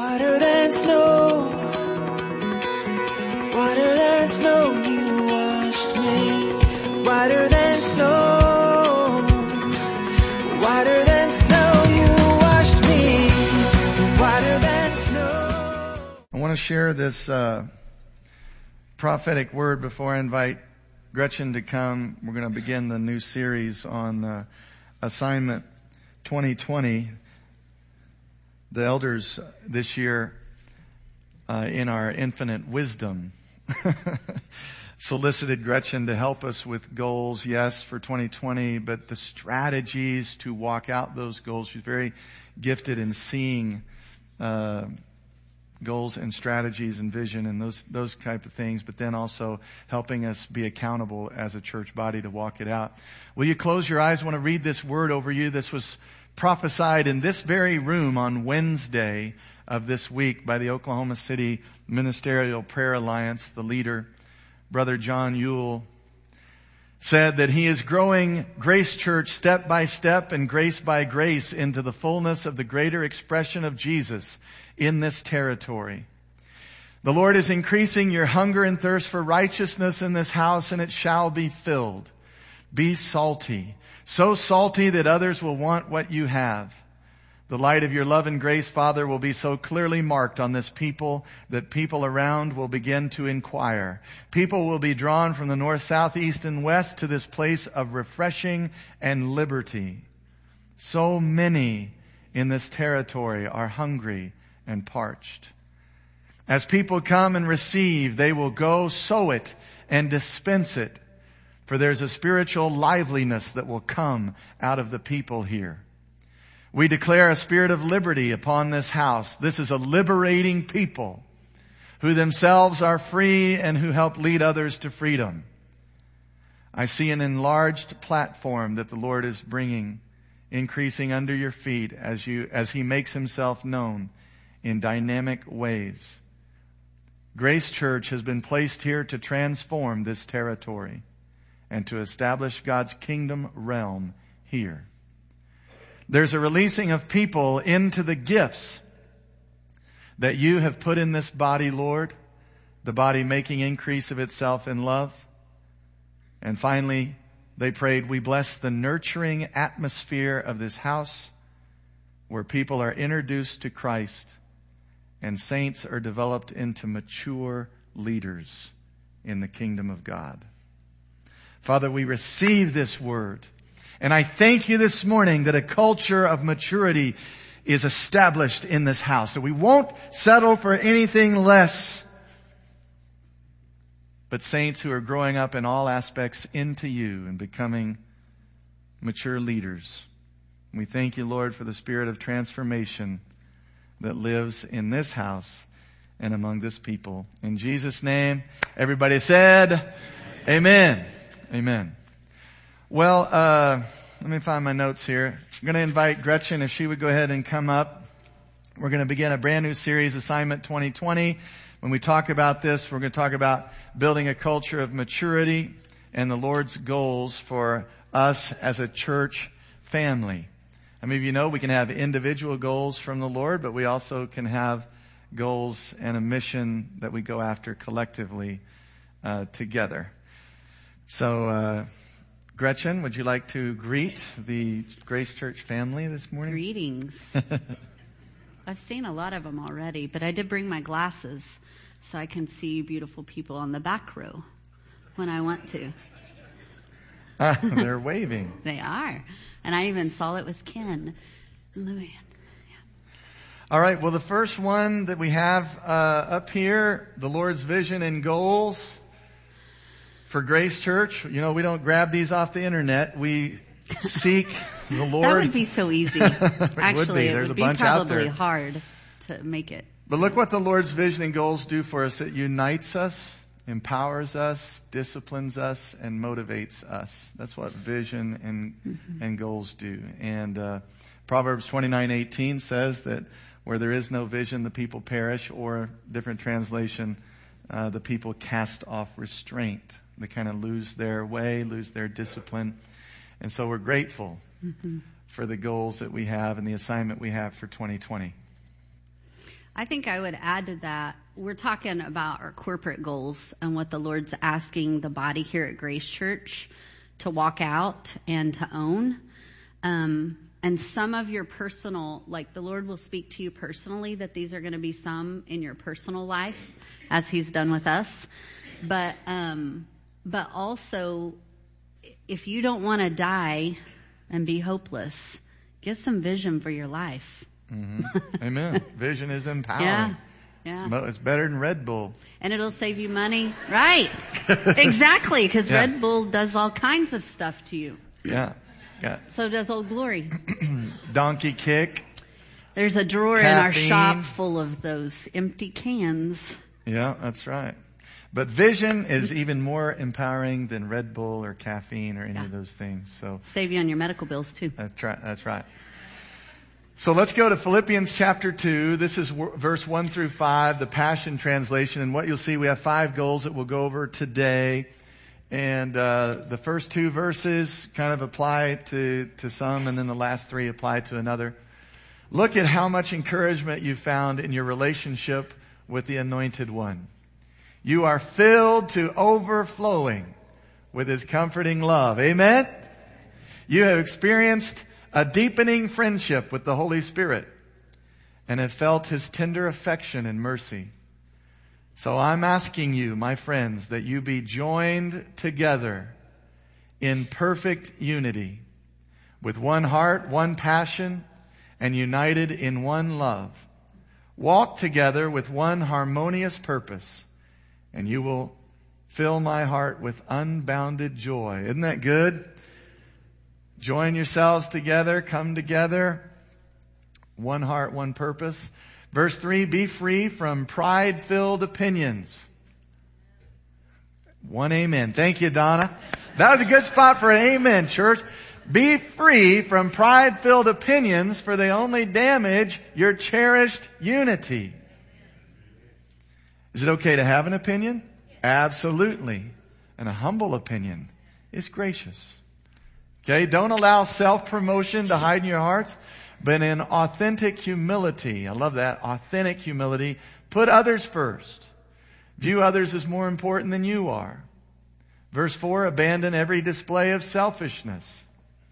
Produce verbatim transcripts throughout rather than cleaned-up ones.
Whiter than snow, whiter than snow, you washed me. Whiter than snow, whiter than snow, you washed me. Whiter than snow. I want to share this uh, prophetic word before I invite Gretchen to come. We're going to begin the new series on uh, Assignment twenty twenty. The elders this year, uh, in our infinite wisdom, solicited Gretchen to help us with goals, yes, for twenty twenty, but the strategies to walk out those goals. She's very gifted in seeing uh, goals and strategies and vision and those those type of things, but then also helping us be accountable as a church body to walk it out. Will you close your eyes? I want to read this word over you. This was prophesied in this very room on Wednesday of this week by the Oklahoma City Ministerial Prayer Alliance. The leader, Brother John Ewell, said that he is growing Grace Church step by step and grace by grace into the fullness of the greater expression of Jesus in this territory. The Lord is increasing your hunger and thirst for righteousness in this house, and it shall be filled. Be salty. So salty that others will want what you have. The light of your love and grace, Father, will be so clearly marked on this people that people around will begin to inquire. People will be drawn from the north, south, east, and west to this place of refreshing and liberty. So many in this territory are hungry and parched. As people come and receive, they will go sow it and dispense it. For there's a spiritual liveliness that will come out of the people here. We declare a spirit of liberty upon this house. This is a liberating people who themselves are free and who help lead others to freedom. I see an enlarged platform that the Lord is bringing, increasing under your feet as you, as He makes Himself known in dynamic ways. Grace Church has been placed here to transform this territory and to establish God's kingdom realm here. There's a releasing of people into the gifts that you have put in this body, Lord, the body making increase of itself in love. And finally, they prayed, we bless the nurturing atmosphere of this house where people are introduced to Christ and saints are developed into mature leaders in the kingdom of God. Father, we receive this word. And I thank you this morning that a culture of maturity is established in this house. That we won't settle for anything less, but saints who are growing up in all aspects into you and becoming mature leaders. We thank you, Lord, for the spirit of transformation that lives in this house and among this people. In Jesus' name, everybody said, Amen. Amen. Well, uh, let me find my notes here. I'm going to invite Gretchen if she would go ahead and come up. We're going to begin a brand new series, Assignment twenty twenty. When we talk about this, we're going to talk about building a culture of maturity and the Lord's goals for us as a church family. How many of you know we can have individual goals from the Lord, but we also can have goals and a mission that we go after collectively uh, together. So, uh, Gretchen, would you like to greet the Grace Church family this morning? Greetings. I've seen a lot of them already, but I did bring my glasses so I can see beautiful people on the back row when I want to. Ah, they're waving. They are. And I even saw it was Ken and Luann. All right, well, the first one that we have uh, up here, the Lord's vision and goals for Grace Church. You know, we don't grab these off the internet. We seek the Lord. That would be so easy. it Actually, would be. it There's would a be bunch out probably there. hard to make it. But look what the Lord's vision and goals do for us. It unites us, empowers us, disciplines us, and motivates us. That's what vision and mm-hmm. and goals do. And uh, Proverbs twenty-nine eighteen says that where there is no vision, the people perish, or different translation, uh, the people cast off restraint. They kind of lose their way, lose their discipline. And so we're grateful mm-hmm. for the goals that we have and the assignment we have for twenty twenty. I think I would add to that, we're talking about our corporate goals and what the Lord's asking the body here at Grace Church to walk out and to own. Um, and some of your personal, like the Lord will speak to you personally, that these are going to be some in your personal life, as He's done with us. But, um, but also, if you don't want to die and be hopeless, get some vision for your life. Mm-hmm. Amen. Vision is empowering. Yeah. Yeah. It's, it's better than Red Bull. And it'll save you money. Right. Exactly. Because Yeah. Red Bull does all kinds of stuff to you. Yeah. Yeah. So does Old Glory. Donkey kick. There's a drawer Caffeine. in our shop full of those empty cans. Yeah, that's right. But vision is even more empowering than Red Bull or caffeine or any Yeah. of those things. So Save you on your medical bills too. that's right. That's right. So let's go to Philippians chapter two. This is w- verse one through five, the Passion Translation. And what you'll see, we have five goals that we'll go over today. And uh, the first two verses kind of apply to, to some, and then the last three apply to another. Look at how much encouragement you found in your relationship with the Anointed One. You are filled to overflowing with His comforting love. Amen? You have experienced a deepening friendship with the Holy Spirit and have felt His tender affection and mercy. So I'm asking you, my friends, that you be joined together in perfect unity with one heart, one passion, and united in one love. Walk together with one harmonious purpose, and you will fill my heart with unbounded joy. Isn't that good? Join yourselves together, come together, one heart, one purpose. Verse three, be free from pride-filled opinions. One amen. Thank you, Donna. That was a good spot for an amen, church. Be free from pride-filled opinions, for they only damage your cherished unity. Is it okay to have an opinion? Absolutely. And a humble opinion is gracious. Okay, don't allow self-promotion to hide in your hearts, but in authentic humility, I love that, authentic humility, put others first. View others as more important than you are. Verse four, abandon every display of selfishness.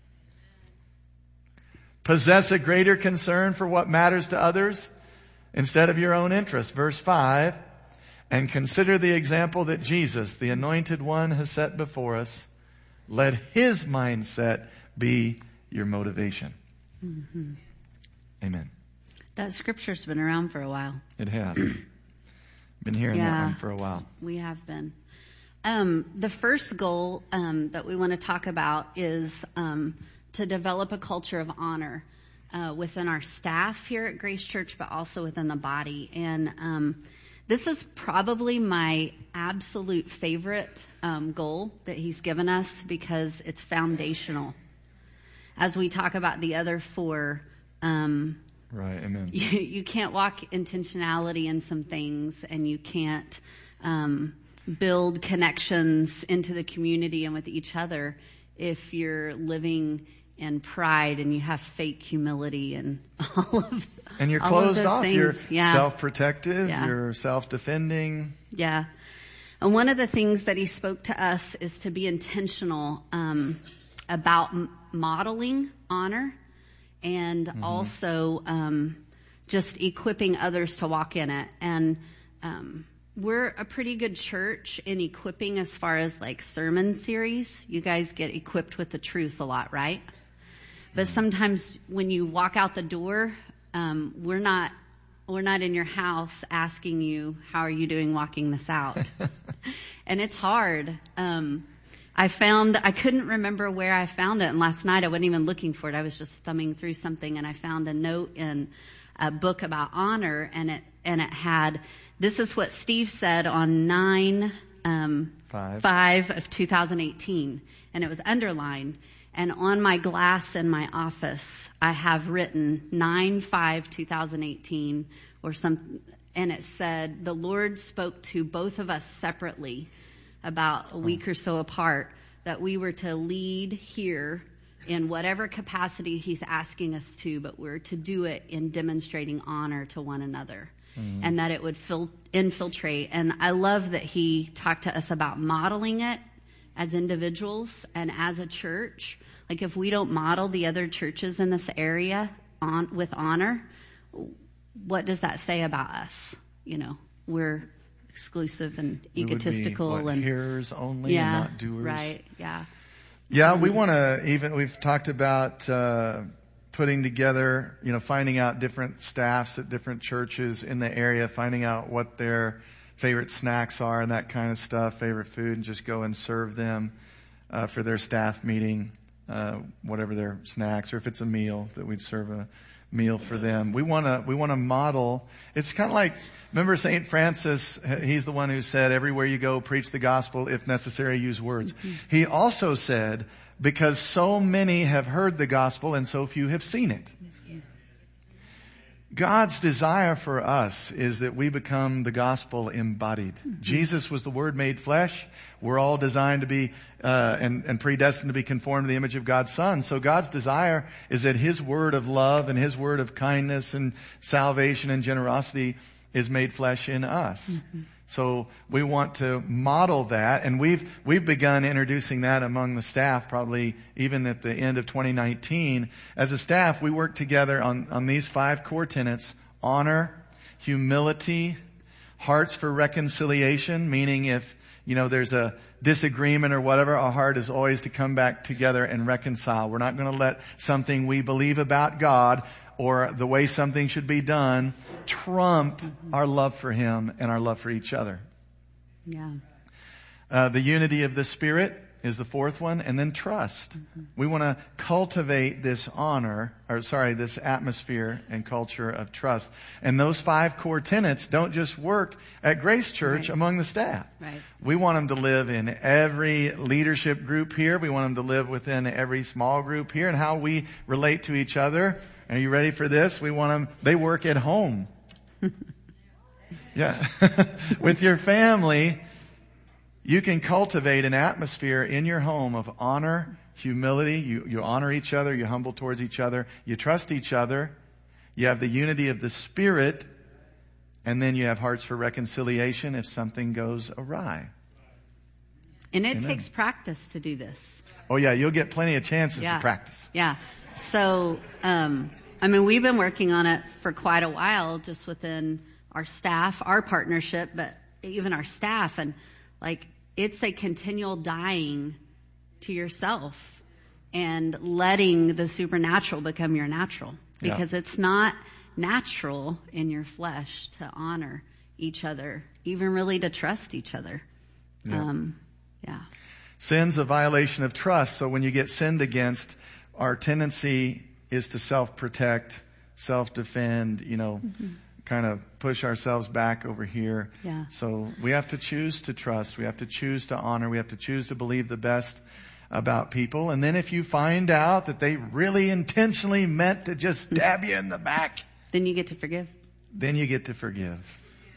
Possess a greater concern for what matters to others instead of your own interests. Verse five, and consider the example that Jesus, the Anointed One, has set before us. Let His mindset be your motivation. Mm-hmm. Amen. That scripture's been around for a while. It has. Been hearing Yeah, that one for a while. We have been. Um, the first goal um, that we want to talk about is um, to develop a culture of honor uh, within our staff here at Grace Church, but also within the body. And um, this is probably my absolute favorite um, goal that He's given us, because it's foundational. As we talk about the other four, um, right, amen. You, you can't walk intentionality in some things, and you can't um, build connections into the community and with each other if you're living in pride and you have fake humility and all of And you're all closed of those off. things. You're Yeah. self-protective. Yeah. You're self-defending. Yeah. And one of the things that He spoke to us is to be intentional um, about m- modeling honor, and mm-hmm. also um, just equipping others to walk in it. And um, we're a pretty good church in equipping as far as like sermon series. You guys get equipped with the truth a lot, right? But sometimes when you walk out the door, um, we're not we're not in your house asking you, how are you doing walking this out? And it's hard. Um, I found, I couldn't remember where I found it. And last night I wasn't even looking for it. I was just thumbing through something, and I found a note in a book about honor, and it, and it had, this is what Steve said on nine, um, Five. five of two thousand eighteen. And it was underlined. And on my glass in my office, I have written nine five two thousand eighteen or something. And it said, the Lord spoke to both of us separately about a week or so apart, that we were to lead here in whatever capacity he's asking us to, but we're to do it in demonstrating honor to one another. Mm. And that it would fil- infiltrate. And I love that he talked to us about modeling it as individuals and as a church. Like if we don't model the other churches in this area on with honor, what does that say about us? You know, we're exclusive and egotistical. We would be, what, and hearers only, yeah, and not doers. Right. Yeah. Yeah, we want to even, we've talked about uh, putting together, you know, finding out different staffs at different churches in the area, finding out what their favorite snacks are and that kind of stuff, favorite food, and just go and serve them uh, for their staff meeting, uh, whatever their snacks, or if it's a meal, that we'd serve a meal for them. We want to, we want to model. It's kind of like, remember Saint Francis, he's the one who said, everywhere you go, preach the gospel, if necessary, use words. Mm-hmm. He also said, because so many have heard the gospel and so few have seen it. Yes. God's desire for us is that we become the gospel embodied. Mm-hmm. Jesus was the Word made flesh. We're all designed to be uh, and, and predestined to be conformed to the image of God's Son. So God's desire is that His word of love and His word of kindness and salvation and generosity is made flesh in us. Mm-hmm. So we want to model that, and we've we've begun introducing that among the staff probably even at the end of twenty nineteen. As a staff, we work together on, on these five core tenets: honor, humility, hearts for reconciliation, meaning if, you know, there's a disagreement or whatever, our heart is always to come back together and reconcile. We're not going to let something we believe about God or the way something should be done trump our love for Him and our love for each other. Yeah. Uh, the unity of the Spirit is the fourth one, and then trust. Mm-hmm. We want to cultivate this honor, or sorry, this atmosphere and culture of trust. And those five core tenets don't just work at Grace Church right. among the staff. Right. We want them to live in every leadership group here. We want them to live within every small group here, and how we relate to each other. Are you ready for this? We want them, they work at home. Yeah. With your family, you can cultivate an atmosphere in your home of honor, humility. You, you honor each other. You humble towards each other. You trust each other. You have the unity of the Spirit. And then you have hearts for reconciliation if something goes awry. And it Amen. takes practice to do this. Oh yeah, you'll get plenty of chances yeah. to practice. Yeah. So, um, I mean, we've been working on it for quite a while, just within our staff, our partnership, but even our staff. And like, it's a continual dying to yourself and letting the supernatural become your natural, because yeah. it's not natural in your flesh to honor each other, even really to trust each other. Yeah. Um, yeah. Sin's a violation of trust. So when you get sinned against, our tendency is to self-protect, self-defend, you know, mm-hmm. kind of push ourselves back over here. Yeah. So we have to choose to trust. We have to choose to honor. We have to choose to believe the best about people. And then if you find out that they really intentionally meant to just stab you in the back, then you get to forgive. Then you get to forgive.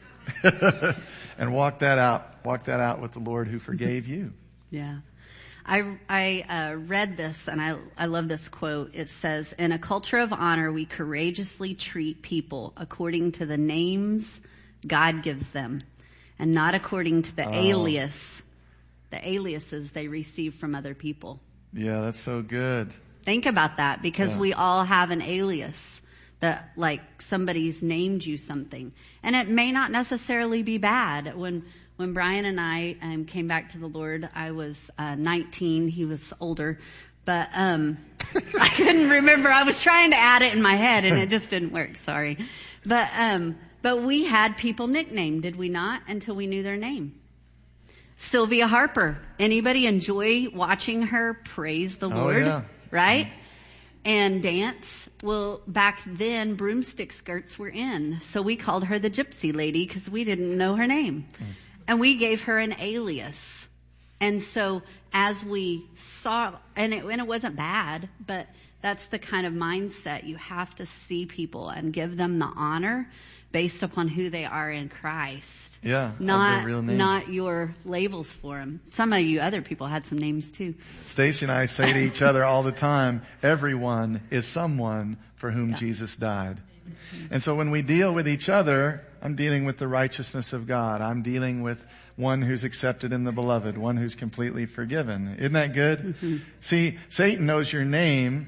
And walk that out. Walk that out with the Lord who forgave you. Yeah. I, I uh, read this, and I, I love this quote. It says, in a culture of honor, we courageously treat people according to the names God gives them, and not according to the oh. alias, the aliases they receive from other people. Yeah, that's so good. Think about that, because yeah. we all have an alias that, like, somebody's named you something. And it may not necessarily be bad. When When Brian and I um, came back to the Lord, I was uh, nineteen. He was older. But um, I couldn't remember. I was trying to add it in my head, and it just didn't work. Sorry. But um, but we had people nicknamed, did we not? Until we knew their name. Sylvia Harper. Anybody enjoy watching her praise the Lord? Oh, yeah. Right? And dance. Well, back then, broomstick skirts were in. So we called her the Gypsy Lady because we didn't know her name. Mm. And we gave her an alias. And so as we saw, and it, and it wasn't bad, but that's the kind of mindset you have to see people and give them the honor, based upon who they are in Christ. Yeah, of Not, their real name. not your labels for them. Some of you other people had some names too. Stacy and I say to each other all the time, everyone is someone for whom Yeah. Jesus died. And so when we deal with each other, I'm dealing with the righteousness of God. I'm dealing with one who's accepted in the beloved, one who's completely forgiven. Isn't that good? Mm-hmm. See, Satan knows your name,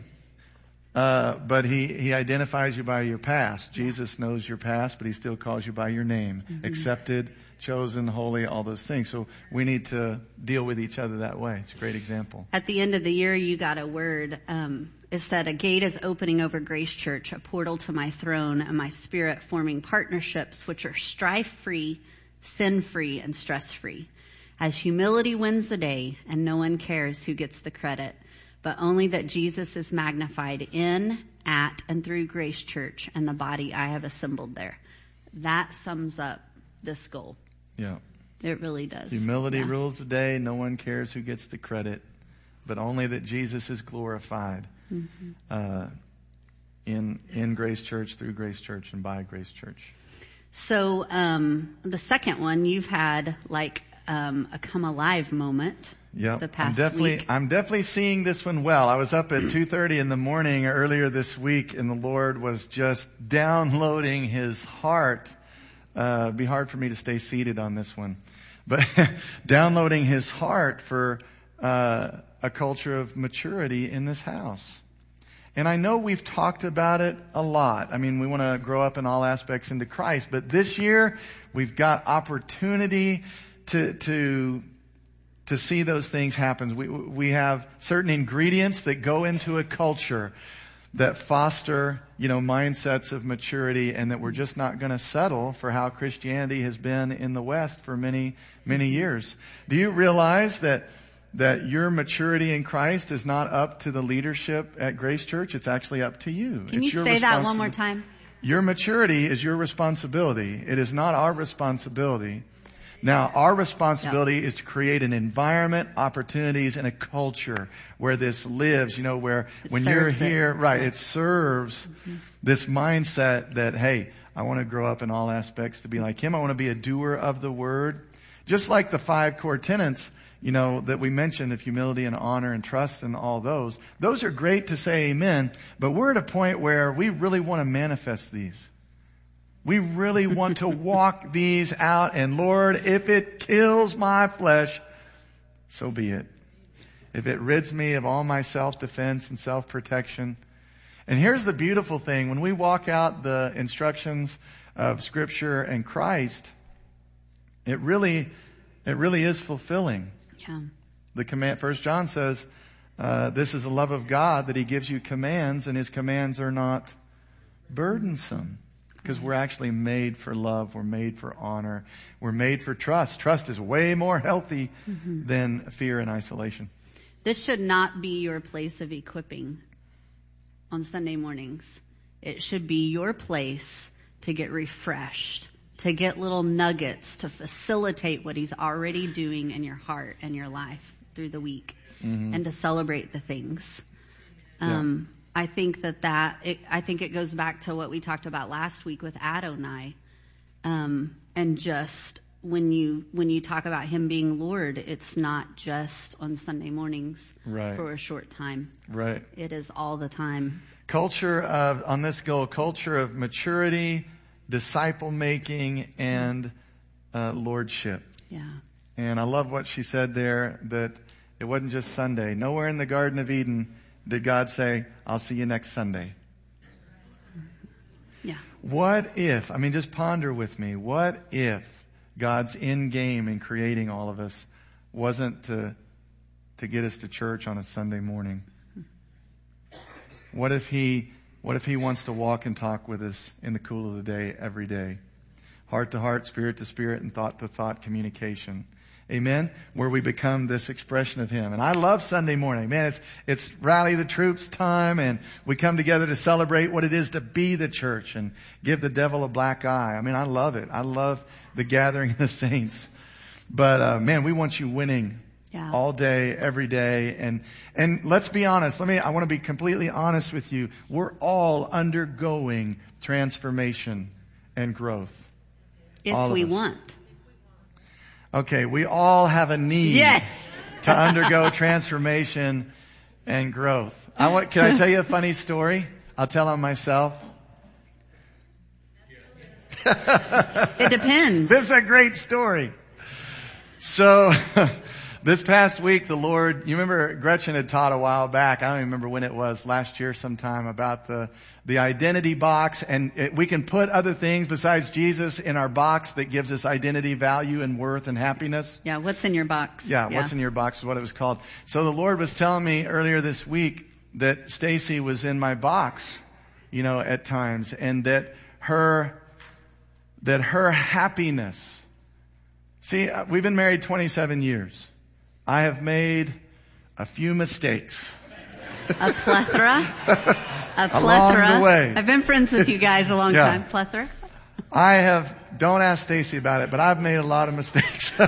uh, but he, he identifies you by your past. Yeah. Jesus knows your past, but he still calls you by your name. Mm-hmm. Accepted, chosen, holy, all those things. So we need to deal with each other that way. It's a great example. At the end of the year, you got a word. Um, it said, a gate is opening over Grace Church, a portal to my throne and my spirit, forming partnerships which are strife-free, sin-free, and stress-free. As humility wins the day, and no one cares who gets the credit, but only that Jesus is magnified in, at, and through Grace Church and the body I have assembled there. That sums up this goal. Yeah. It really does. Humility yeah. rules the day. No one cares who gets the credit, but only that Jesus is glorified mm-hmm. uh, in in Grace Church, through Grace Church, and by Grace Church. So um, the second one, you've had like um, a come alive moment. Yep. The past I'm definitely, week. I'm definitely seeing this one well. I was up at two thirty in the morning earlier this week, and the Lord was just downloading His heart. Uh, it'd be hard for me to stay seated on this one, but downloading His heart for uh, a culture of maturity in this house. And I know we've talked about it a lot. I mean, we want to grow up in all aspects into Christ, but this year we've got opportunity to to to see those things happen. We we have certain ingredients that go into a culture that foster, you know, mindsets of maturity, and that we're just not going to settle for how Christianity has been in the West for many, many years. Do you realize that that your maturity in Christ is not up to the leadership at Grace Church? It's actually up to you. Can it's you your say that one more time? Your maturity is your responsibility. It is not our responsibility. Now, our responsibility Yep. is to create an environment, opportunities, and a culture where this lives, you know, where It when you're serves it. here, right, Yeah. it serves mm-hmm. this mindset that, hey, I want to grow up in all aspects to be like Him. I want to be a doer of the Word. Just like the five core tenets, you know, that we mentioned of humility and honor and trust and all those. Those are great to say amen, but we're at a point where we really want to manifest these. We really want to walk these out, and Lord, if it kills my flesh, so be it. If it rids me of all my self-defense and self-protection. And here's the beautiful thing. When we walk out the instructions of Scripture and Christ, it really, it really is fulfilling. Yeah. The command, First John says, uh, this is the love of God, that He gives you commands, and His commands are not burdensome. Because we're actually made for love. We're made for honor. We're made for trust. Trust is way more healthy mm-hmm. than fear and isolation. This should not be your place of equipping on Sunday mornings. It should be your place to get refreshed, to get little nuggets, to facilitate what He's already doing in your heart and your life through the week, mm-hmm. and to celebrate the things. Um, yeah. I think that that, it, I think it goes back to what we talked about last week with Adonai. Um, and just when you, when you talk about Him being Lord, it's not just on Sunday mornings right. for a short time. Right. It is all the time. Culture of, on this goal, culture of maturity, disciple making, and, uh, lordship. Yeah. And I love what she said there, that it wasn't just Sunday. Nowhere in the Garden of Eden did God say, I'll see you next Sunday? Yeah. What if, I mean, just ponder with me, what if God's end game in creating all of us wasn't to, to get us to church on a Sunday morning? What if He, what if He wants to walk and talk with us in the cool of the day every day? Heart to heart, spirit to spirit, and thought to thought communication. Amen? Where we become this expression of Him. And I love Sunday morning. Man, it's, it's rally the troops time, and we come together to celebrate what it is to be the church and give the devil a black eye. I mean, I love it. I love the gathering of the saints. But, uh, man, we want you winning yeah. all day, every day. And, and let's be honest. Let me, I want to be completely honest with you. We're all undergoing transformation and growth. If All of we us. want. Okay, we all have a need Yes. to undergo transformation and growth. I want, can I tell you a funny story? I'll tell on myself. It depends. This is a great story. So, this past week, the Lord, you remember Gretchen had taught a while back, I don't even remember when it was, last year sometime, about the, the identity box, and it, we can put other things besides Jesus in our box that gives us identity, value, and worth and happiness. Yeah, what's in your box? Yeah, what's in your box is what it was called. So the Lord was telling me earlier this week that Stacy was in my box, you know, at times, and that her, that her happiness. See, we've been married twenty-seven years. I have made a few mistakes. A plethora. A plethora. Along the way. I've been friends with you guys a long Yeah. time. Plethora. I have, don't ask Stacy about it, but I've made a lot of mistakes. We'll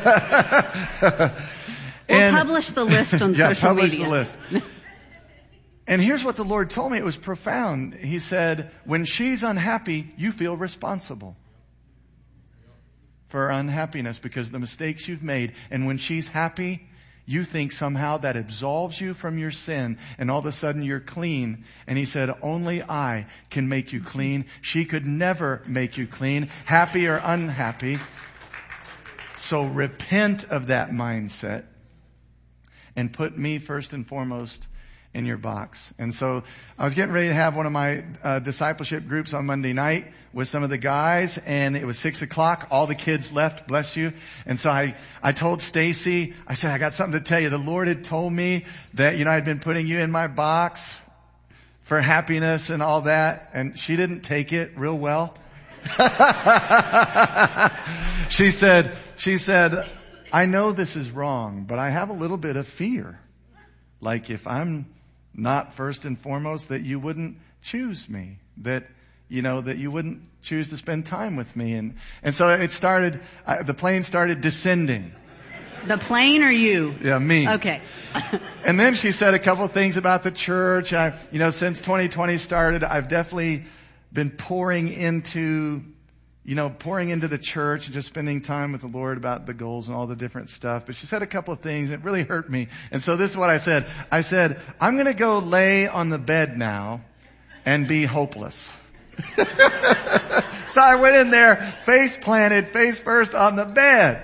And- publish the list on yeah, social publish media. the list. And here's what the Lord told me. It was profound. He said, when she's unhappy, you feel responsible for her unhappiness because of the mistakes you've made. And when she's happy, you think somehow that absolves you from your sin, and all of a sudden you're clean. And he said, only I can make you clean. She could never make you clean, happy or unhappy. So repent of that mindset and put me first and foremost in your box. And so I was getting ready to have one of my uh, discipleship groups on Monday night with some of the guys, and it was six o'clock. All the kids left, bless you. And so I, I told Stacy, I said, I got something to tell you. The Lord had told me that, you know, I'd been putting you in my box for happiness and all that. And she didn't take it real well. She said, she said, I know this is wrong, but I have a little bit of fear. Like if I'm not first and foremost, that you wouldn't choose me, that, you know, that you wouldn't choose to spend time with me. And, and so it started, uh, the plane started descending. The plane or you? Yeah, me. Okay. And then she said a couple of things about the church. I, you know, since twenty twenty started, I've definitely been pouring into, you know, pouring into the church and just spending time with the Lord about the goals and all the different stuff. But she said a couple of things that really hurt me. And so this is what I said. I said, I'm going to go lay on the bed now and be hopeless. So I went in there, face planted, face first on the bed.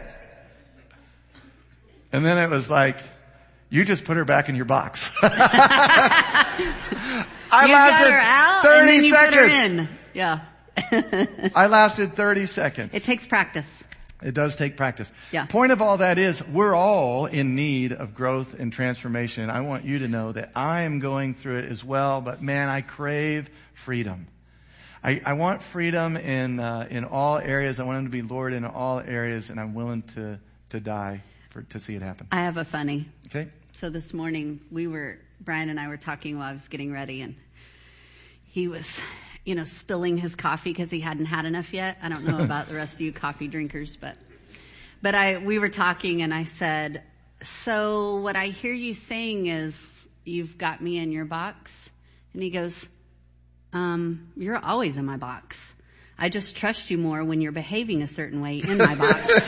And then it was like, you just put her back in your box. I You lasted got her out thirty and then you seconds. put her in. Yeah. I lasted thirty seconds. It takes practice. It does take practice. Yeah. Point of all that is we're all in need of growth and transformation. I want you to know that I am going through it as well, but man, I crave freedom. I, I want freedom in uh, in all areas. I want him to be Lord in all areas, and I'm willing to to die for to see it happen. I have a funny. Okay? So this morning we were, Brian and I were talking while I was getting ready, and he was, you know, spilling his coffee because he hadn't had enough yet. I don't know about the rest of you coffee drinkers, but, but I, we were talking and I said, so what I hear you saying is you've got me in your box. And he goes, um, you're always in my box. I just trust you more when you're behaving a certain way in my box.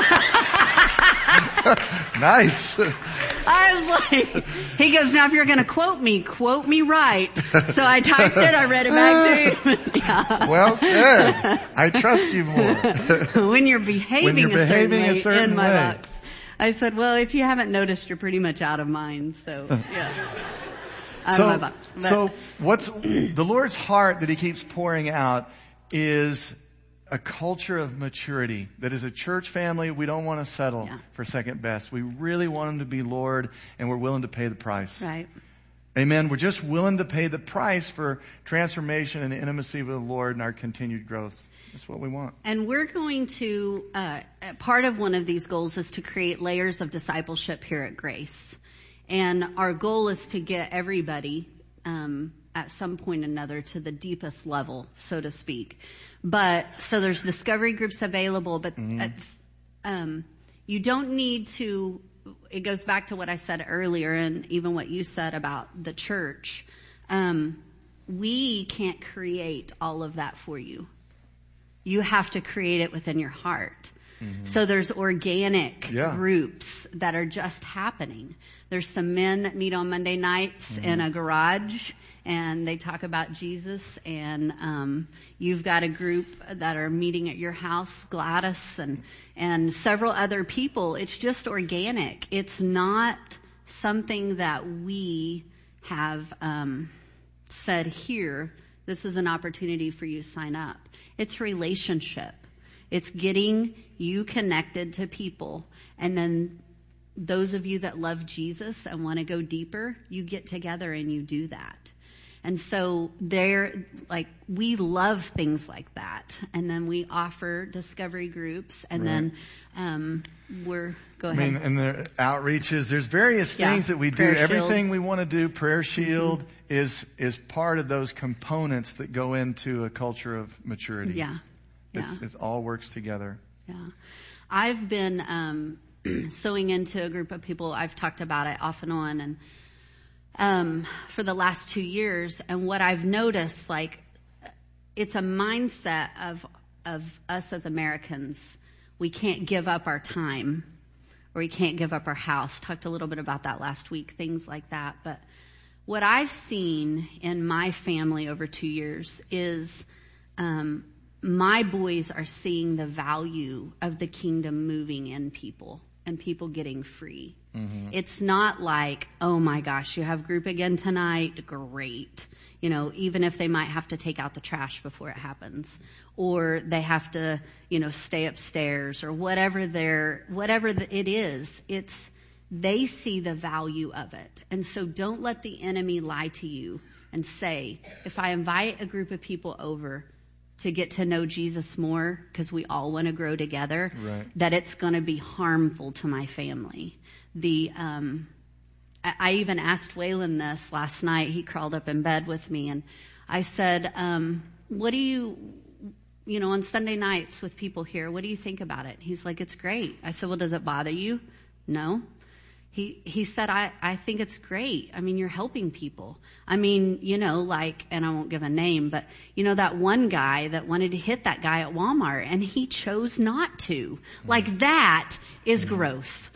Nice. I was like, he goes, now if you're going to quote me, quote me right. So I typed it, I read it back to him. Yeah. Well said. I trust you more. When you're behaving, When you're a, certain behaving a way certain in my way. box. I said, well, if you haven't noticed, you're pretty much out of mine. So, yeah. Out so, of my box. But, so what's the Lord's heart that he keeps pouring out is a culture of maturity. That as a church family, we don't want to settle Yeah. for second best. We really want him to be Lord, and we're willing to pay the price. right. Amen. We're just willing to pay the price for transformation and intimacy with the Lord and our continued growth. That's what we want. And we're going to, uh, part of one of these goals is to create layers of discipleship here at Grace. And our goal is to get everybody, um, at some point or another to the deepest level, so to speak. But, so there's discovery groups available, but, mm-hmm. um, you don't need to, it goes back to what I said earlier and even what you said about the church. Um, we can't create all of that for you. You have to create it within your heart. Mm-hmm. So there's organic yeah. groups that are just happening. There's some men that meet on Monday nights mm-hmm. in a garage, and they talk about Jesus. And um, you've got a group that are meeting at your house, Gladys, and and several other people. It's just organic. It's not something that we have um, said here. This is an opportunity for you to sign up. It's relationship. It's getting you connected to people, and then those of you that love Jesus and want to go deeper, you get together and you do that. And so they're like, we love things like that. And then we offer discovery groups, and right. then um, we're, go ahead. I mean, and the outreaches, there's various yeah. things that we Prayer do. Shield. Everything we want to do, Prayer Shield mm-hmm. is is part of those components that go into a culture of maturity. Yeah. yeah. It's, it all works together. Yeah. I've been um, sewing into a group of people. I've talked about it off and on, and um, for the last two years. And what I've noticed, like, it's a mindset of of us as Americans. We can't give up our time, or we can't give up our house. Talked a little bit about that last week, things like that. But what I've seen in my family over two years is um, my boys are seeing the value of the kingdom moving in people and people getting free. Mm-hmm. It's not like, oh my gosh, you have group again tonight? Great. You know, even if they might have to take out the trash before it happens, or they have to, you know, stay upstairs, or whatever their, whatever the, it is, it's, they see the value of it. And so don't let the enemy lie to you and say, if I invite a group of people over to get to know Jesus more, because we all want to grow together, right. that it's going to be harmful to my family. The, um, I, I even asked Waylon this last night. He crawled up in bed with me, and I said, um, what do you, you know, on Sunday nights with people here, what do you think about it? He's like, it's great. I said, well, does it bother you? No. He, he said, I, I think it's great. I mean, you're helping people. I mean, you know, like, and I won't give a name, but you know, that one guy that wanted to hit that guy at Walmart, and he chose not to. Mm. Like, that is mm. growth.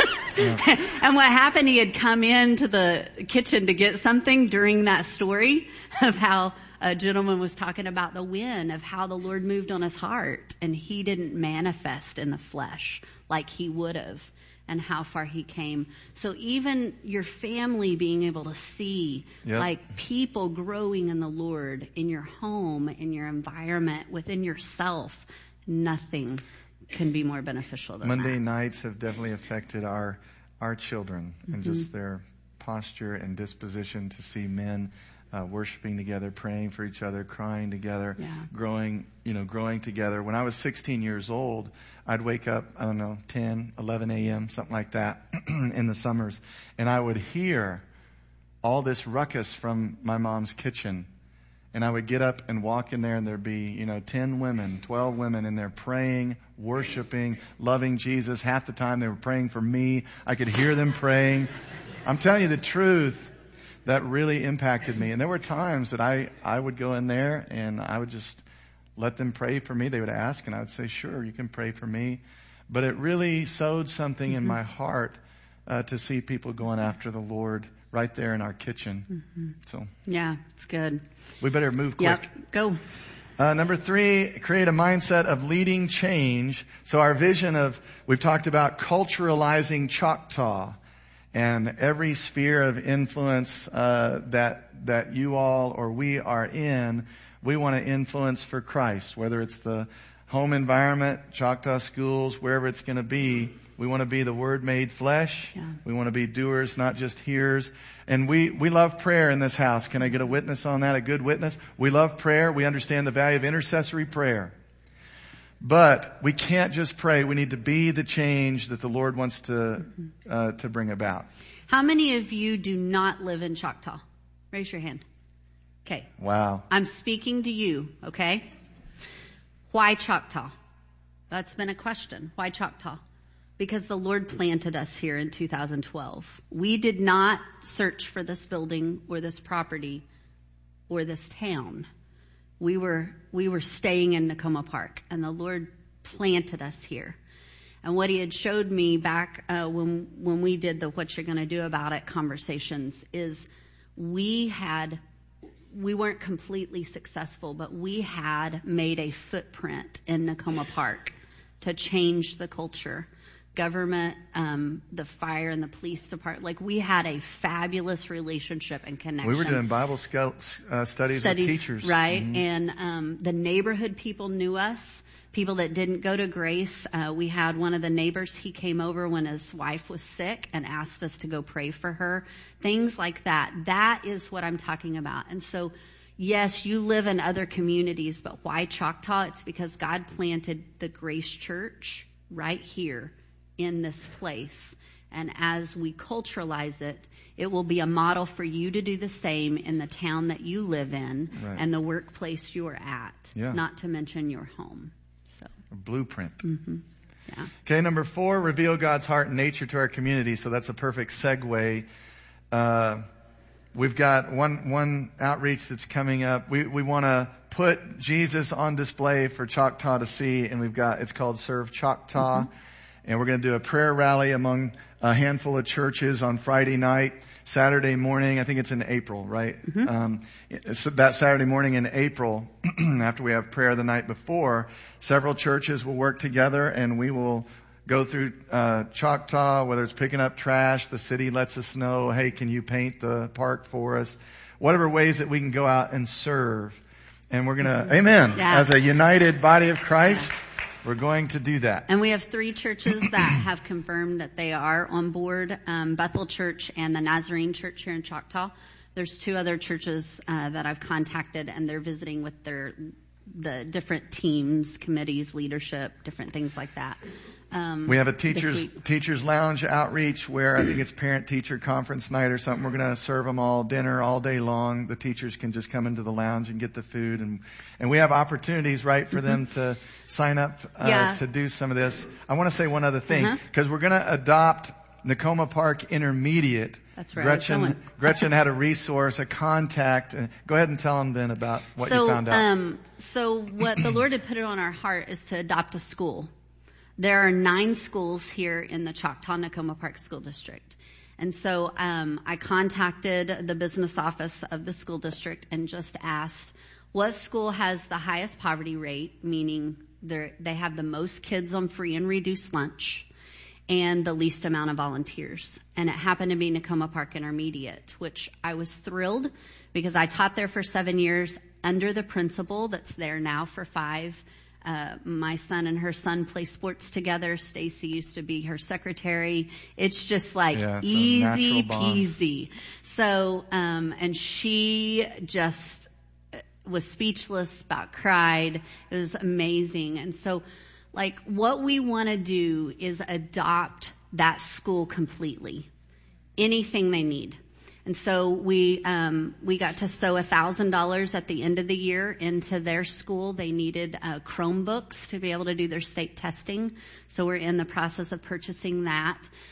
Yeah. And what happened, he had come into the kitchen to get something during that story of how a gentleman was talking about the win, of how the Lord moved on his heart, and he didn't manifest in the flesh like he would have, and how far he came. So even your family being able to see, yep. like, people growing in the Lord in your home, in your environment, within yourself, nothing can be more beneficial than Monday that. nights have definitely affected our our children, mm-hmm. and just their posture and disposition to see men uh, worshiping together, praying for each other, crying together, yeah. growing, you know, growing together. When I was sixteen years old, I'd wake up, I don't know, ten, eleven a.m., something like that, in the summers, and I would hear all this ruckus from my mom's kitchen. And I would get up and walk in there, and there'd be, you know, ten women, twelve women in there praying, worshiping, loving Jesus. Half the time they were praying for me. I could hear them praying. I'm telling you the truth, that really impacted me. And there were times that I, I would go in there and I would just let them pray for me. They would ask, and I would say, sure, you can pray for me. But it really sowed something mm-hmm. in my heart uh, to see people going after the Lord right there in our kitchen. Mm-hmm. So yeah, it's good. We better move quick. Yep, go. Uh, number three, create a mindset of leading change. So our vision of, we've talked about culturalizing Choctaw, and every sphere of influence uh, that that you all or we are in, we want to influence for Christ, whether it's the home environment, Choctaw schools, wherever it's going to be. We want to be the Word made flesh. Yeah. We want to be doers, not just hearers. And we, we love prayer in this house. Can I get a witness on that? A good witness? We love prayer. We understand the value of intercessory prayer. But we can't just pray. We need to be the change that the Lord wants to, uh, to bring about. How many of you do not live in Choctaw? Raise your hand. Okay. Wow. I'm speaking to you, okay? Why Choctaw? That's been a question. Why Choctaw? Because the Lord planted us here in two thousand twelve. We did not search for this building or this property or this town. We were, we were staying in Nakoma Park, and the Lord planted us here. And what he had showed me back, uh, when, when we did the What You're Gonna Do About It conversations is we had, we weren't completely successful, but we had made a footprint in Nakoma Park to change the culture. Government, um, the fire and the police department, like we had a fabulous relationship and connection. We were doing Bible scout, uh, studies, studies with teachers. Right. Mm-hmm. And, um, the neighborhood people knew us. People that didn't go to Grace. Uh, we had one of the neighbors, he came over when his wife was sick and asked us to go pray for her. Things like that. That is what I'm talking about. And so, yes, you live in other communities, but why Choctaw? It's because God planted the Grace Church right here in this place. And as we culturalize it, it will be a model for you to do the same in the town that you live in right. and the workplace you're at, yeah. not to mention your home. So a blueprint. Mm-hmm. Yeah. Okay, number four, reveal God's heart and nature to our community. So that's a perfect segue. Uh, we've got one, one outreach that's coming up. We, we want to put Jesus on display for Choctaw to see, and we've got, it's called Serve Choctaw. Mm-hmm. And we're going to do a prayer rally among a handful of churches on Friday night, Saturday morning. I think it's in April, right? Mm-hmm. Um, so that Saturday morning in April, after we have prayer the night before, several churches will work together and we will go through uh Choctaw, whether it's picking up trash, the city lets us know, hey, can you paint the park for us? Whatever ways that we can go out and serve. And we're going to, mm-hmm. amen, yeah. as a united body of Christ. Yeah. We're going to do that. And we have three churches that have confirmed that they are on board, um, Bethel Church and the Nazarene Church here in Choctaw. There's two other churches uh, that I've contacted, and they're visiting with their the different teams, committees, leadership, different things like that. Um, we have a teachers teachers lounge outreach where I think it's parent teacher conference night or something. We're going to serve them all dinner all day long. The teachers can just come into the lounge and get the food, and and we have opportunities, right, for them to sign up uh, yeah. to do some of this. I want to say one other thing because uh-huh. we're going to adopt Nakoma Park Intermediate. That's right. Gretchen Gretchen had a resource, a contact. Go ahead and tell them then about what so, you found out. Um, so what the Lord had put it on our heart is to adopt a school. There are nine schools here in the Choctaw Nakoma Park School District. And so um, I contacted the business office of the school district and just asked, what school has the highest poverty rate, meaning they have the most kids on free and reduced lunch, and the least amount of volunteers. And it happened to be Nakoma Park Intermediate, which I was thrilled because I taught there for seven years under the principal that's there now for five. Uh, my son and her son play sports together. Stacy used to be her secretary. It's just like yeah, it's easy peasy. So, um, and she just was speechless, about cried. It was amazing. And so, like, what we want to do is adopt that school completely. Anything they need. And so we, um, we got to sow a thousand dollars at the end of the year into their school. They needed, uh, Chromebooks to be able to do their state testing. So we're in the process of purchasing that.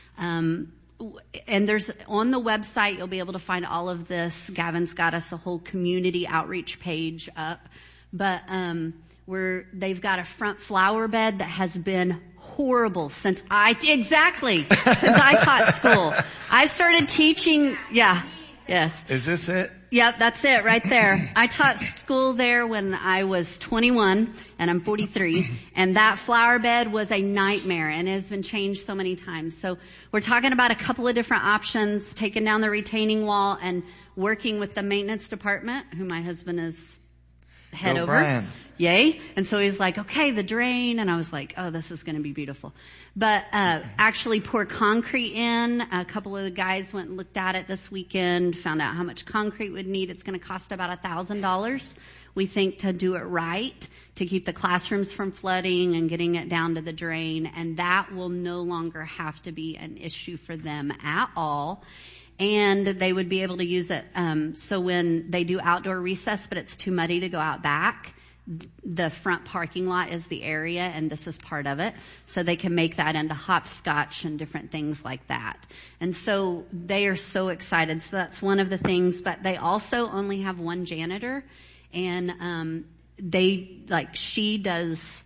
Um, and there's, on the website, you'll be able to find all of this. Gavin's got us a whole community outreach page up. But, um, we're, they've got a front flower bed that has been horrible since I, exactly, since I taught school. I started teaching, yeah, yes. Is this it? Yeah, that's it right there. I taught school there when I was twenty-one and I'm forty-three, and that flower bed was a nightmare and it has been changed so many times. So we're talking about a couple of different options, taking down the retaining wall and working with the maintenance department, who my husband is head Go over. Brian. Yay. And so he's like, okay, the drain. And I was like, oh, this is going to be beautiful. But, uh, actually pour concrete in. A couple of the guys went and looked at it this weekend, found out how much concrete would need. It's going to cost about a thousand dollars. We think to do it right, to keep the classrooms from flooding and getting it down to the drain. And that will no longer have to be an issue for them at all. And they would be able to use it, um, so when they do outdoor recess, but it's too muddy to go out back, the front parking lot is the area, and this is part of it. So they can make that into hopscotch and different things like that. And so they are so excited. So that's one of the things. But they also only have one janitor, and um they, like, she does,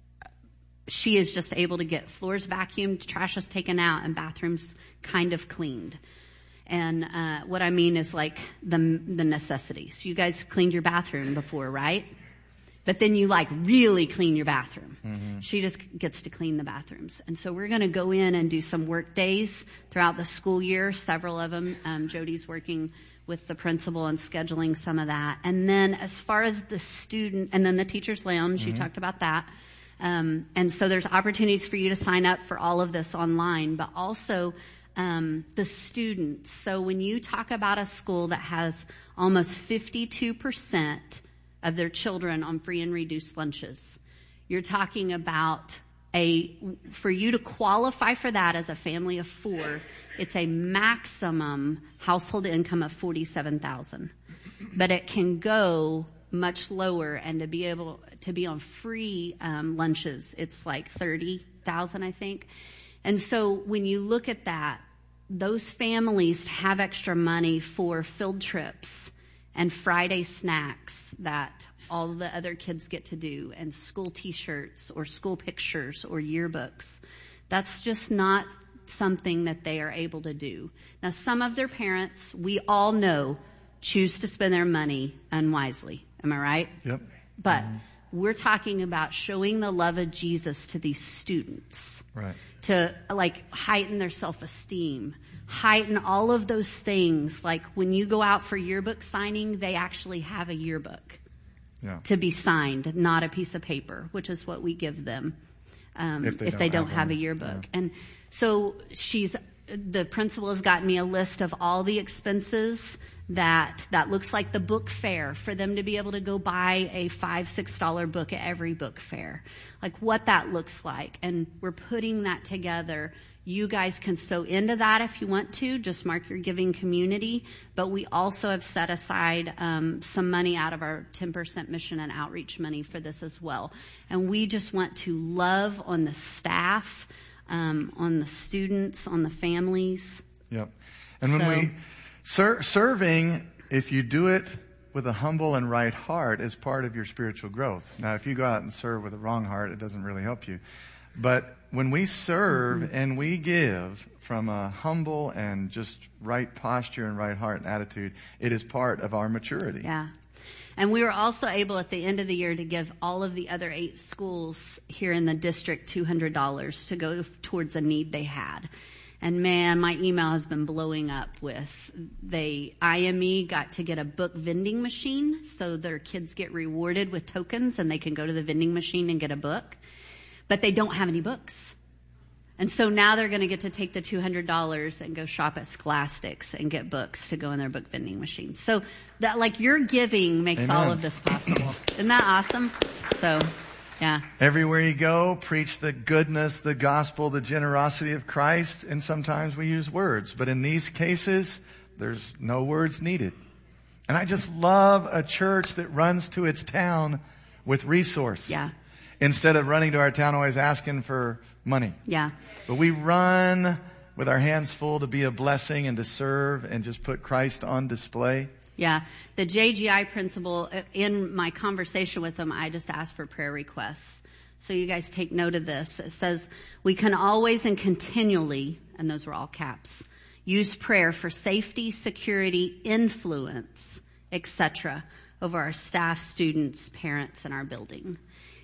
she is just able to get floors vacuumed, trash is taken out, and bathrooms kind of cleaned. And uh what I mean is like the the necessities. You guys cleaned your bathroom before, right? But then you like really clean your bathroom. Mm-hmm. She just gets to clean the bathrooms. And so we're going to go in and do some work days throughout the school year, several of them. Um, Jody's working with the principal and scheduling some of that. And then as far as the student, and then the teacher's lounge, mm-hmm. you talked about that. Um, and so there's opportunities for you to sign up for all of this online, but also Um, the students. So when you talk about a school that has almost fifty-two percent of their children on free and reduced lunches, you're talking about a, for you to qualify for that as a family of four, it's a maximum household income of forty-seven thousand dollars. But it can go much lower, and to be able to be on free um, lunches, it's like thirty thousand dollars, I think. And so when you look at that, those families have extra money for field trips and Friday snacks that all the other kids get to do, and school t-shirts or school pictures or yearbooks. That's just not something that they are able to do. Now, some of their parents, we all know, choose to spend their money unwisely. Am I right? Yep. But mm-hmm. we're talking about showing the love of Jesus to these students. Right. To like heighten their self-esteem, heighten all of those things. Like when you go out for yearbook signing, they actually have a yearbook yeah. to be signed, not a piece of paper, which is what we give them um, if they if don't, they don't have, have a yearbook. Yeah. And so she's, the principal has gotten me a list of all the expenses that that looks like the book fair, for them to be able to go buy a five, six dollar book at every book fair, like what that looks like. And we're putting that together. You guys can sow into that if you want to. Just mark your giving community. But we also have set aside um, some money out of our ten percent mission and outreach money for this as well. And we just want to love on the staff, um, on the students, on the families. Yep. And when so, we ser- serving, if you do it with a humble and right heart, is part of your spiritual growth. Now, if you go out and serve with a wrong heart, it doesn't really help you. But when we serve mm-hmm. and we give from a humble and just right posture and right heart and attitude, it is part of our maturity. Yeah. And we were also able at the end of the year to give all of the other eight schools here in the district two hundred dollars to go towards a need they had. And man, my email has been blowing up with, they, I M E got to get a book vending machine, so their kids get rewarded with tokens and they can go to the vending machine and get a book. But they don't have any books. And so now they're going to get to take the two hundred dollars and go shop at Scholastics and get books to go in their book vending machine. So that, like, your giving makes Amen. all of this possible. Isn't that awesome? So, yeah. Everywhere you go, preach the goodness, the gospel, the generosity of Christ. And sometimes we use words. But in these cases, there's no words needed. And I just love a church that runs to its town with resource. Yeah. Instead of running to our town always asking for money. Yeah. But we run with our hands full to be a blessing and to serve and just put Christ on display. Yeah. The J G I principal, in my conversation with them, I just asked for prayer requests. So you guys take note of this. It says, we can always and continually, and those were all caps, use prayer for safety, security, influence, et cetera over our staff, students, parents, and our building.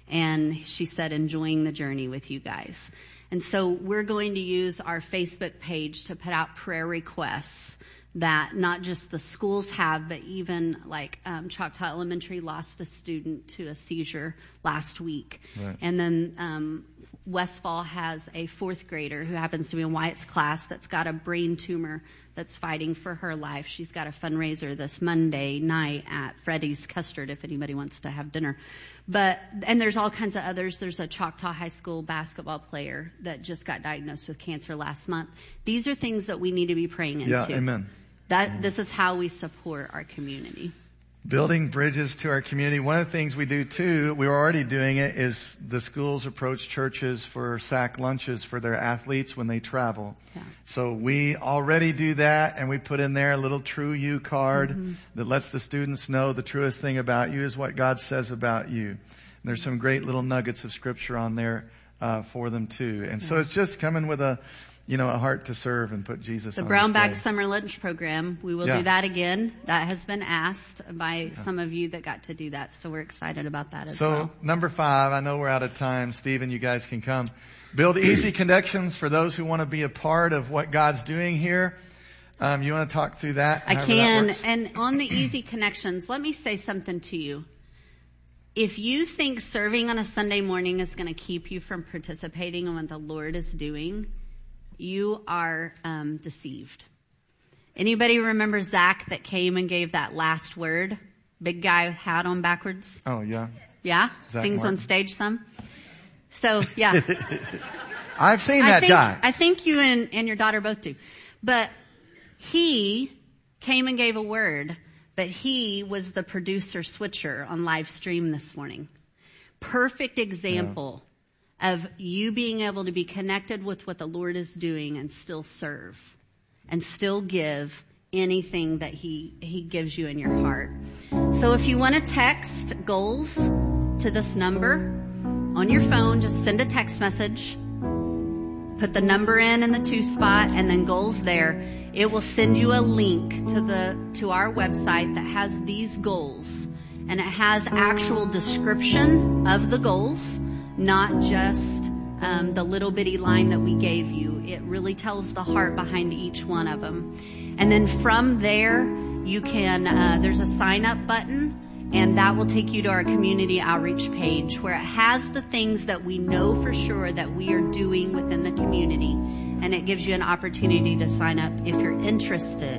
And she said, enjoying the journey with you guys. And so we're going to use our Facebook page to put out prayer requests that not just the schools have, but even like um, Choctaw Elementary lost a student to a seizure last week. Right. And then um, Westfall has a fourth grader who happens to be in Wyatt's class that's got a brain tumor that's fighting for her life. She's got a fundraiser this Monday night at Freddy's Custard if anybody wants to have dinner. But, and there's all kinds of others. There's a Choctaw High School basketball player that just got diagnosed with cancer last month. These are things that we need to be praying into. Yeah, amen. That, this is how we support our community. building bridges to our community. One of the things we do too, we were already doing it, is the schools approach churches for sack lunches for their athletes when they travel. Yeah. So we already do that, and we put in there a little True You card mm-hmm. that lets the students know the truest thing about you is what God says about you. And there's some great little nuggets of scripture on there uh, for them too. And yeah. so it's just coming with a You know, a heart to serve and put Jesus the on Brown his Bag way. Summer Lunch Program. We will yeah. do that again. That has been asked by yeah. some of you that got to do that. So we're excited about that as so, well. So number five, I know we're out of time. Stephen, you guys can come. Build easy connections for those who want to be a part of what God's doing here. Um, you want to talk through that? I can. That and on the easy connections, let me say something to you. If you think serving on a Sunday morning is going to keep you from participating in what the Lord is doing, you are um, deceived. Anybody remember Zach that came and gave that last word? Big guy, hat on backwards. Oh, yeah. Yeah? Zach Sings Martin. on stage some. So, yeah. I've seen I that think, guy. I think you and, and your daughter both do. But he came and gave a word, but he was the producer switcher on live stream this morning. Perfect example. Yeah. Of you being able to be connected with what the Lord is doing and still serve and still give anything that he, he gives you in your heart. So if you want to text goals to this number on your phone, just send a text message, put the number in in the to spot and then goals there. It will send you a link to the, to our website that has these goals, and it has actual description of the goals. Not just um, the little bitty line that we gave you. It really tells the heart behind each one of them. And then from there, you can, uh, there's a sign up button, and that will take you to our community outreach page where it has the things that we know for sure that we are doing within the community. And it gives you an opportunity to sign up if you're interested.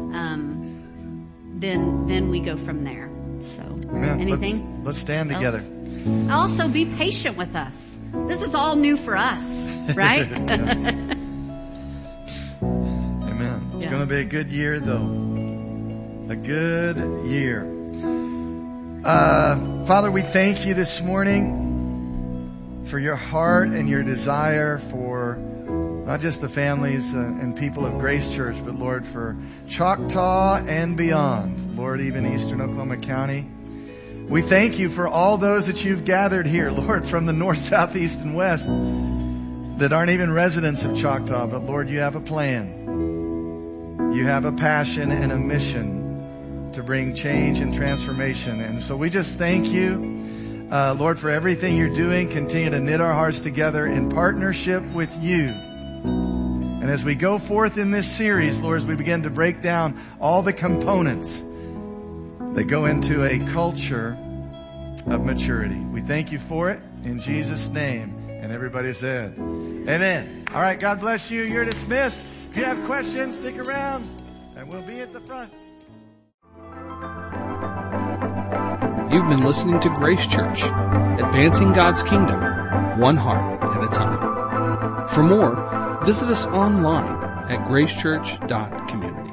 Um, then, then we go from there. So, Amen. anything? Let's, let's stand else? together. Also, be patient with us. This is all new for us, right? Amen. It's Yeah. going to be a good year, though. A good year. Uh, Father, we thank you this morning for your heart and your desire for not just the families uh, and people of Grace Church, but Lord, for Choctaw and beyond. Lord, even Eastern Oklahoma County. We thank you for all those that you've gathered here, Lord, from the north, south, east, and west that aren't even residents of Choctaw. But Lord, you have a plan. You have a passion and a mission to bring change and transformation. And so we just thank you, uh, Lord, for everything you're doing. Continue to knit our hearts together in partnership with you. And as we go forth in this series, Lord, as we begin to break down all the components that go into a culture of maturity. We thank you for it in Jesus' name. And everybody said, amen. All right, God bless you. You're dismissed. If you have questions, stick around and we'll be at the front. You've been listening to Grace Church, advancing God's kingdom, one heart at a time. For more, visit us online at gracechurch dot community.